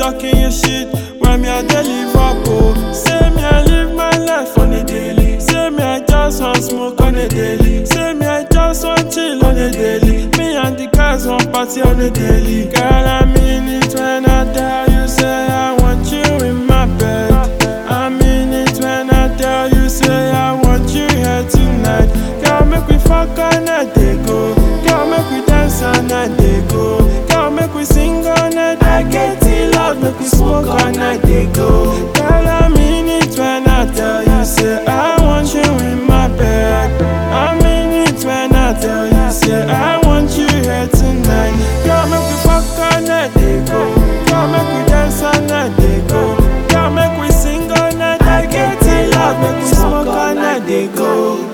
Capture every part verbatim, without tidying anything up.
talking your shit when me I dey live up, oh. Say me I live my life on a daily. Say me I just want smoke on a daily. Say me I just want chill on a daily. Me and the guys want party on a daily. Girl, I mean it when I tell you, say I want you in my bed. I mean it when I tell you, say I want you here tonight. Girl, make we fuck all night, they go. Girl, make we dance all night, they go. Girl, make we sing all night. I get it loud, make we smoke all night, they go. Girl, I mean it when I tell you, say I want you in my bed. I mean it when I tell you, say I want you here tonight. Girl, make we fuck all night, they go. Girl, make we dance all night, they go. Girl, make we sing all night. I get it loud, make we smoke all night, they go.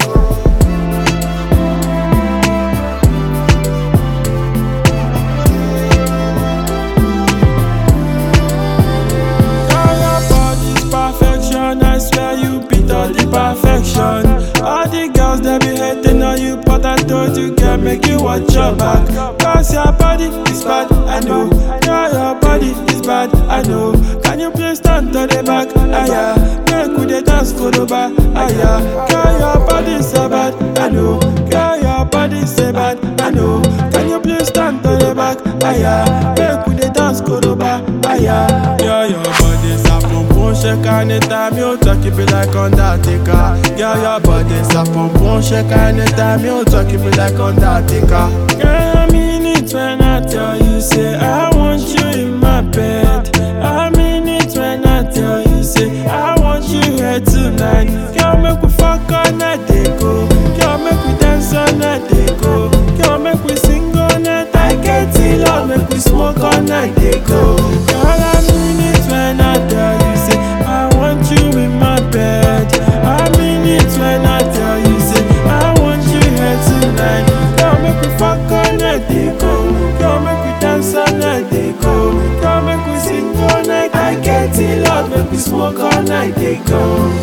I swear you beat all the perfection. All the girls that be hating on you, but I told you can't make you watch your back. Cause your body is bad, I know. Girl, your body is bad, I know. Can you please stand to the back? Ah yeah, make we dey dance to the back. Ah yeah, girl, your body is so bad, I know. Girl, your body is so bad, I know. Can you please stand to the back? Ah yeah, make we dey dance to the back. Ah yeah, girl, your body is so bad. Shake anytime you talk, you be like Undertaker. Girl, your body's a pump, pump. Shake anytime you talk, you be like Undertaker. Girl, I mean it when I tell you, say I want you in my bed. I mean it when I tell you, say I want you here tonight. Girl, make we fuck all night, they go. Girl, make we dance all night, they go. Girl, make we sing all night. I get it loud, make we smoke all night, they go. Girl, I mean it when I tell you, say I want you in my bed. I mean it when I tell you, say I want you here tonight. Girl, make we fuck all night, they go. Girl, make we dance all night, they go. Girl, make we sing all night. I get it loud, make we smoke all night, they go.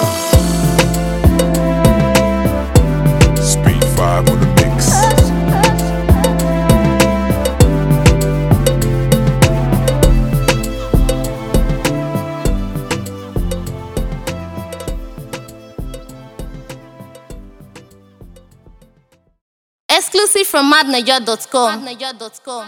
Speed five on the mix. Exclusive from mad naija dot com.